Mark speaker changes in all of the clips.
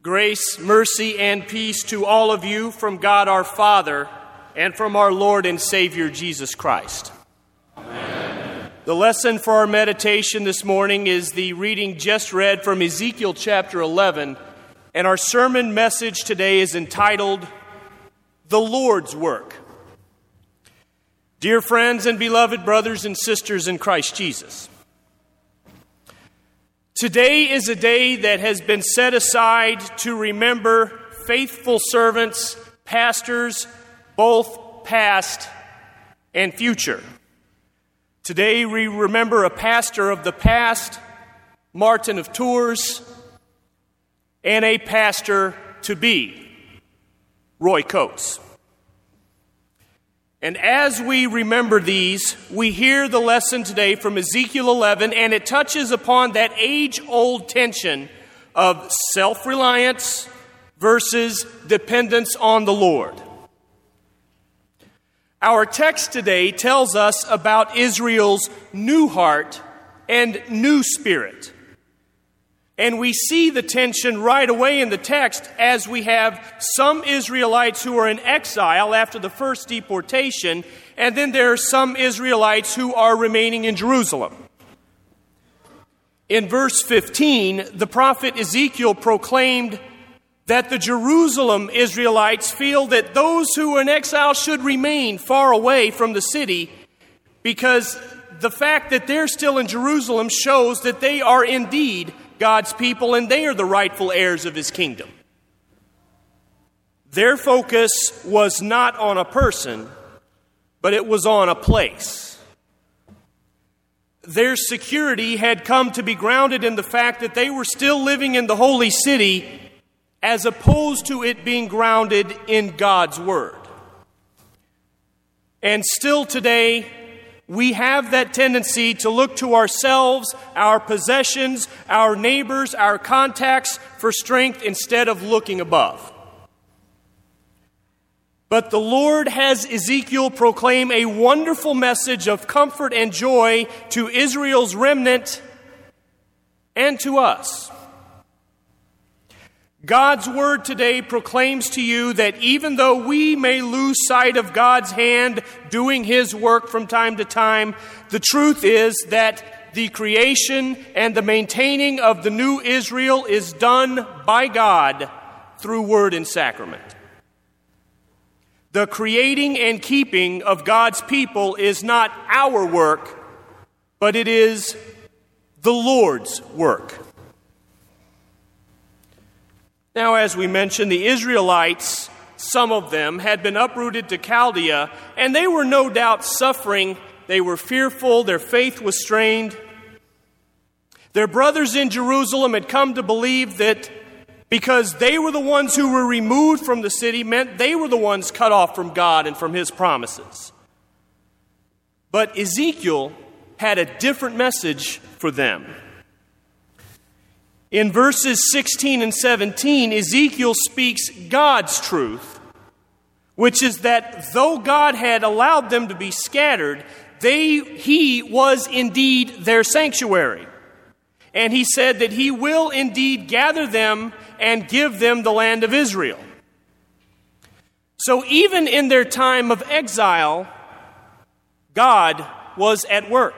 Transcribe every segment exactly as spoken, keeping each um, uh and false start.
Speaker 1: Grace, mercy, and peace to all of you from God our Father and from our Lord and Savior Jesus Christ. Amen. The lesson for our meditation this morning is the reading just read from Ezekiel chapter eleven, and our sermon message today is entitled, The Lord's Work. Dear friends and beloved brothers and sisters in Christ Jesus, today is a day that has been set aside to remember faithful servants, pastors, both past and future. Today we remember a pastor of the past, Martin of Tours, and a pastor to be, Roy Coates. And as we remember these, we hear the lesson today from Ezekiel eleven, and it touches upon that age-old tension of self-reliance versus dependence on the Lord. Our text today tells us about Israel's new heart and new spirit. And we see the tension right away in the text as we have some Israelites who are in exile after the first deportation, and then there are some Israelites who are remaining in Jerusalem. In verse fifteen, the prophet Ezekiel proclaimed that the Jerusalem Israelites feel that those who are in exile should remain far away from the city, because the fact that they're still in Jerusalem shows that they are indeed God's people, and they are the rightful heirs of his kingdom. Their focus was not on a person, but it was on a place. Their security had come to be grounded in the fact that they were still living in the holy city, as opposed to it being grounded in God's word. And still today, we have that tendency to look to ourselves, our possessions, our neighbors, our contacts for strength instead of looking above. But the Lord has Ezekiel proclaim a wonderful message of comfort and joy to Israel's remnant and to us. God's word today proclaims to you that even though we may lose sight of God's hand doing his work from time to time, the truth is that the creation and the maintaining of the new Israel is done by God through word and sacrament. The creating and keeping of God's people is not our work, but it is the Lord's work. Now, as we mentioned, the Israelites, some of them, had been uprooted to Chaldea, and they were no doubt suffering. They were fearful. Their faith was strained. Their brothers in Jerusalem had come to believe that because they were the ones who were removed from the city meant they were the ones cut off from God and from his promises. But Ezekiel had a different message for them. In verses sixteen and seventeen, Ezekiel speaks God's truth, which is that though God had allowed them to be scattered, they, he was indeed their sanctuary. And he said that he will indeed gather them and give them the land of Israel. So even in their time of exile, God was at work.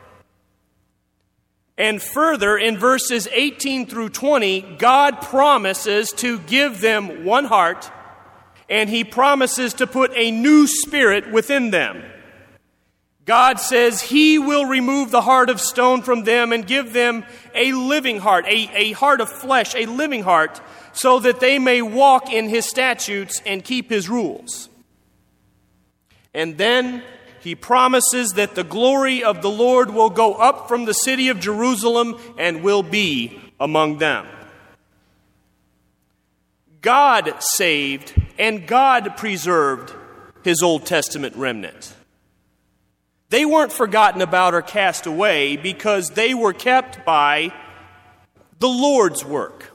Speaker 1: And further, in verses eighteen through twenty, God promises to give them one heart, and he promises to put a new spirit within them. God says he will remove the heart of stone from them and give them a living heart, a, a heart of flesh, a living heart, so that they may walk in his statutes and keep his rules. And then he promises that the glory of the Lord will go up from the city of Jerusalem and will be among them. God saved and God preserved his Old Testament remnant. They weren't forgotten about or cast away because they were kept by the Lord's work.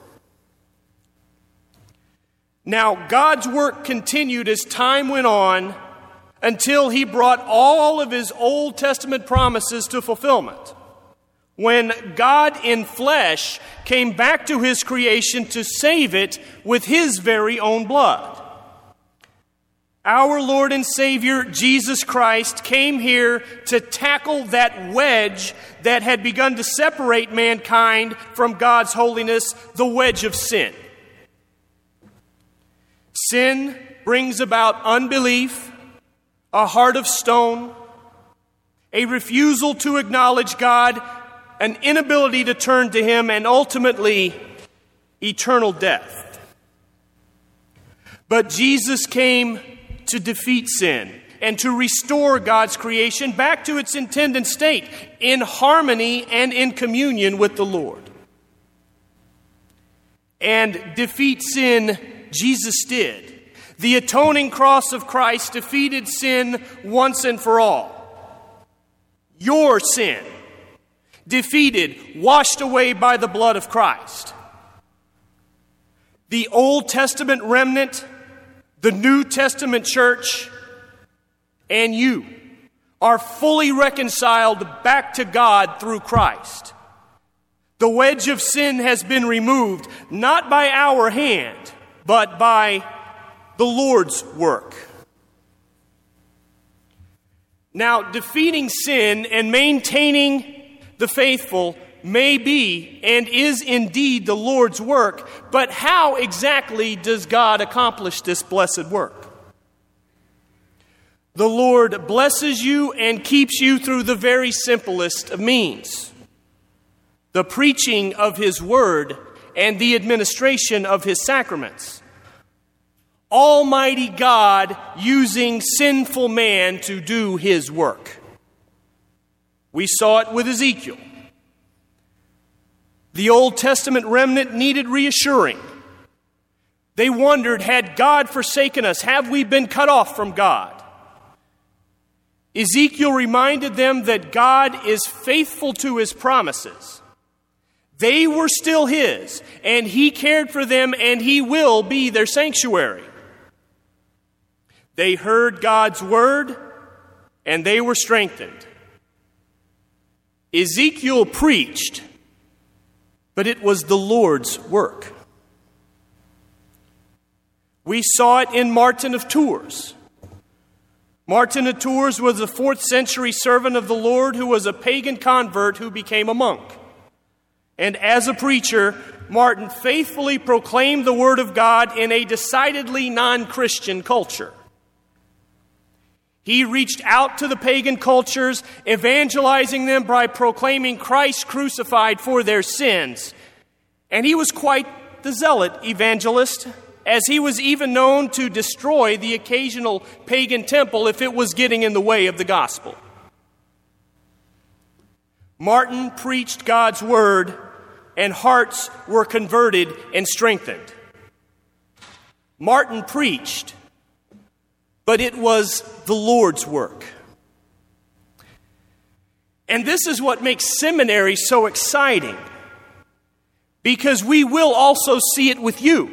Speaker 1: Now, God's work continued as time went on until he brought all of his Old Testament promises to fulfillment. when God in flesh came back to his creation to save it with his very own blood. Our Lord and Savior, Jesus Christ, came here to tackle that wedge that had begun to separate mankind from God's holiness, the wedge of sin. Sin brings about unbelief, a heart of stone, a refusal to acknowledge God, an inability to turn to him, and ultimately, eternal death. But Jesus came to defeat sin and to restore God's creation back to its intended state in harmony and in communion with the Lord. And defeat sin, Jesus did. The atoning cross of Christ defeated sin once and for all. Your sin, defeated, washed away by the blood of Christ. The Old Testament remnant, the New Testament church, and you are fully reconciled back to God through Christ. The wedge of sin has been removed, not by our hand, but by the Lord's work. Now, defeating sin and maintaining the faithful may be and is indeed the Lord's work, but how exactly does God accomplish this blessed work? The Lord blesses you and keeps you through the very simplest of means: the preaching of his word and the administration of his sacraments. Almighty God using sinful man to do his work. We saw it with Ezekiel. The Old Testament remnant needed reassuring. They wondered, had God forsaken us? Have we been cut off from God? Ezekiel reminded them that God is faithful to his promises. They were still his, and he cared for them, and he will be their sanctuary. They heard God's word, and they were strengthened. Ezekiel preached, but it was the Lord's work. We saw it in Martin of Tours. Martin of Tours was a fourth century servant of the Lord who was a pagan convert who became a monk. And as a preacher, Martin faithfully proclaimed the word of God in a decidedly non-Christian culture. He reached out to the pagan cultures, evangelizing them by proclaiming Christ crucified for their sins. And he was quite the zealot evangelist, as he was even known to destroy the occasional pagan temple if it was getting in the way of the gospel. Martin preached God's word, and hearts were converted and strengthened. Martin preached, but it was the Lord's work. And this is what makes seminary so exciting, because we will also see it with you.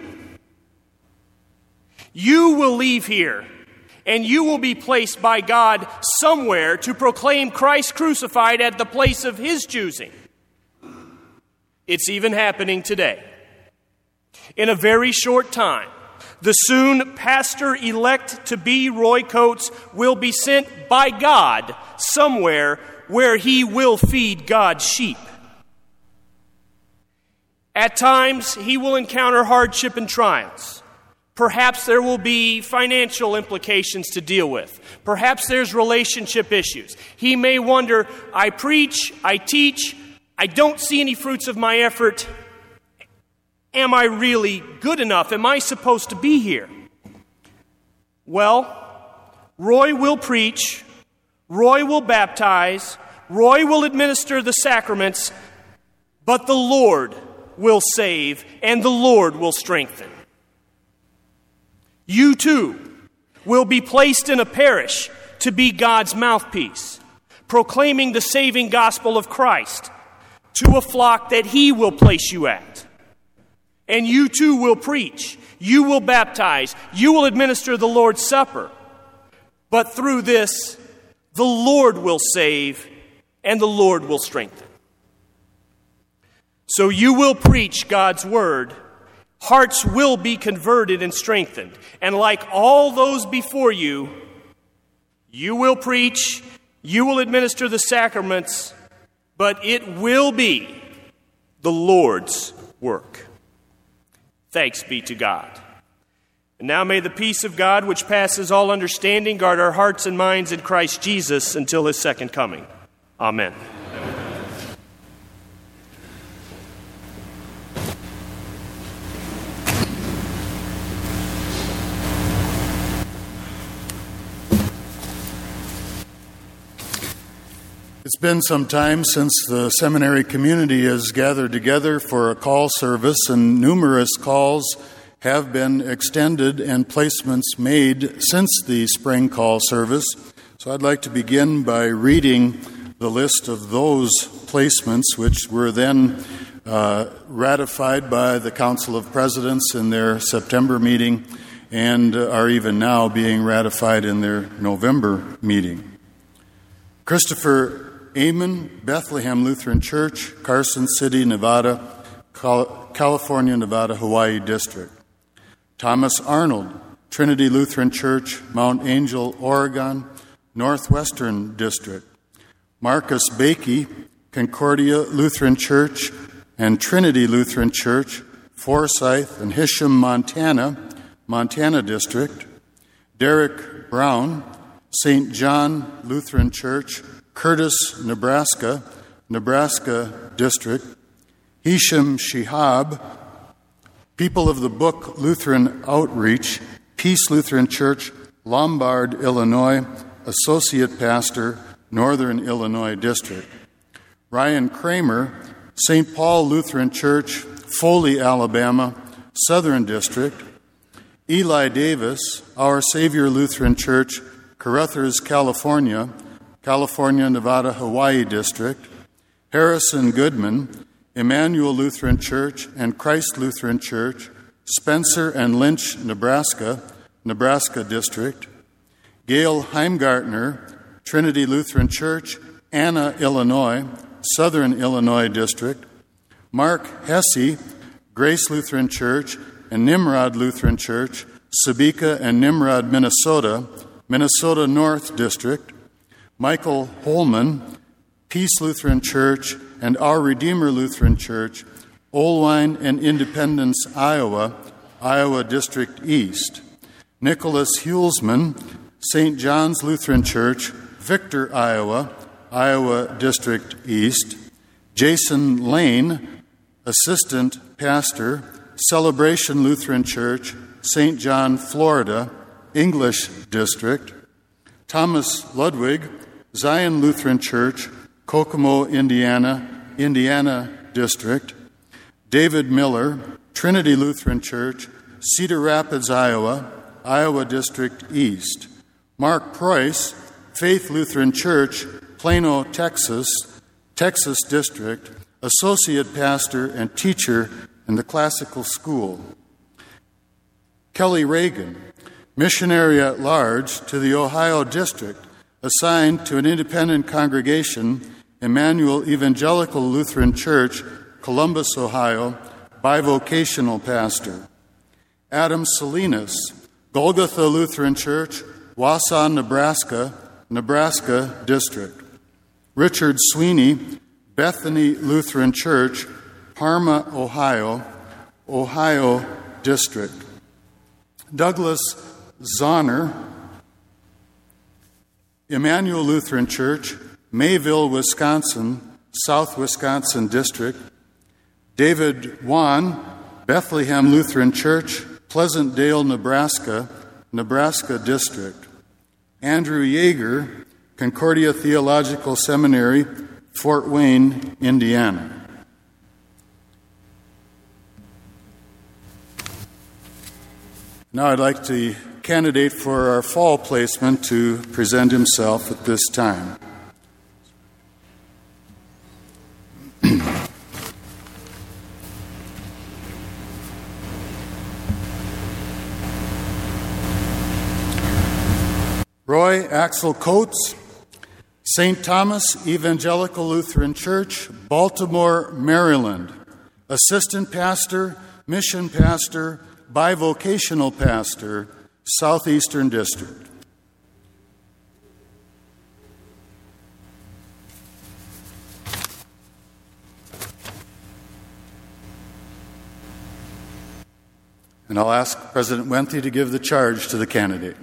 Speaker 1: You will leave here, and you will be placed by God somewhere to proclaim Christ crucified at the place of his choosing. It's even happening today. In a very short time, the soon pastor-elect-to-be Roy Coates will be sent by God somewhere where he will feed God's sheep. At times, he will encounter hardship and trials. Perhaps there will be financial implications to deal with. Perhaps there's relationship issues. He may wonder, I preach, I teach, I don't see any fruits of my effort. Am I really good enough? Am I supposed to be here? Well, Roy will preach, Roy will baptize, Roy will administer the sacraments, but the Lord will save and the Lord will strengthen. You too will be placed in a parish to be God's mouthpiece, proclaiming the saving gospel of Christ to a flock that he will place you at. And you too will preach, you will baptize, you will administer the Lord's Supper. But through this, the Lord will save and the Lord will strengthen. So you will preach God's word. Hearts will be converted and strengthened. And like all those before you, you will preach, you will administer the sacraments, but it will be the Lord's work. Thanks be to God. And now may the peace of God, which passes all understanding, guard our hearts and minds in Christ Jesus until his second coming. Amen.
Speaker 2: It's been some time since the seminary community has gathered together for a call service, and numerous calls have been extended and placements made since the spring call service. So I'd like to begin by reading the list of those placements, which were then uh, ratified by the Council of Presidents in their September meeting and are even now being ratified in their November meeting. Christopher Amen, Bethlehem Lutheran Church, Carson City, Nevada, California, Nevada, Hawaii District. Thomas Arnold, Trinity Lutheran Church, Mount Angel, Oregon, Northwestern District. Marcus Bakey, Concordia Lutheran Church and Trinity Lutheran Church, Forsyth and Hisham, Montana, Montana District. Derek Brown, Saint John Lutheran Church, Curtis, Nebraska, Nebraska District. Hisham Shihab, People of the Book Lutheran Outreach, Peace Lutheran Church, Lombard, Illinois, Associate Pastor, Northern Illinois District. Ryan Kramer, Saint Paul Lutheran Church, Foley, Alabama, Southern District. Eli Davis, Our Savior Lutheran Church, Carruthers, California, California, Nevada, Hawaii District. Harrison Goodman, Emmanuel Lutheran Church and Christ Lutheran Church, Spencer and Lynch, Nebraska, Nebraska District. Gail Heimgartner, Trinity Lutheran Church, Anna, Illinois, Southern Illinois District. Mark Hesse, Grace Lutheran Church and Nimrod Lutheran Church, Sabika and Nimrod, Minnesota, Minnesota North District. Michael Holman, Peace Lutheran Church and Our Redeemer Lutheran Church, Olwine and Independence, Iowa, Iowa District East. Nicholas Hulsman, Saint John's Lutheran Church, Victor, Iowa, Iowa District East. Jason Lane, Assistant Pastor, Celebration Lutheran Church, Saint John, Florida, English District. Thomas Ludwig, Zion Lutheran Church, Kokomo, Indiana, Indiana District. David Miller, Trinity Lutheran Church, Cedar Rapids, Iowa, Iowa District East. Mark Preuss, Faith Lutheran Church, Plano, Texas, Texas District, Associate Pastor and Teacher in the Classical School. Kelly Reagan, Missionary at Large to the Ohio District, assigned to an independent congregation, Emmanuel Evangelical Lutheran Church, Columbus, Ohio, bivocational pastor. Adam Salinas, Golgotha Lutheran Church, Wausau, Nebraska, Nebraska District. Richard Sweeney, Bethany Lutheran Church, Parma, Ohio, Ohio District. Douglas Zahner, Emmanuel Lutheran Church, Mayville, Wisconsin, South Wisconsin District. David Wan, Bethlehem Lutheran Church, Pleasant Dale, Nebraska, Nebraska District. Andrew Yeager, Concordia Theological Seminary, Fort Wayne, Indiana. Now I'd like the candidate for our fall placement to present himself at this time. Roy Axel Coates, Saint Thomas Evangelical Lutheran Church, Baltimore, Maryland. assistant pastor, mission pastor, bivocational pastor, Southeastern District. And I'll ask President Wenthe to give the charge to the candidate.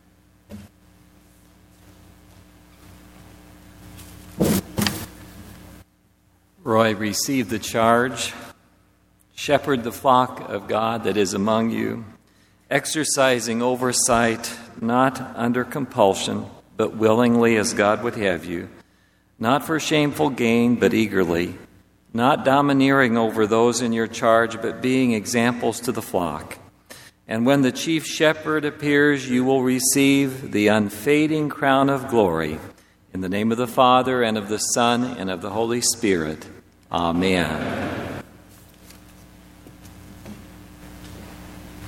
Speaker 3: Roy, receive the charge. Shepherd the flock of God that is among you, exercising oversight, not under compulsion, but willingly as God would have you, not for shameful gain, but eagerly, not domineering over those in your charge, but being examples to the flock. And when the chief shepherd appears, you will receive the unfading crown of glory. In the name of the Father, and of the Son, and of the Holy Spirit. Amen.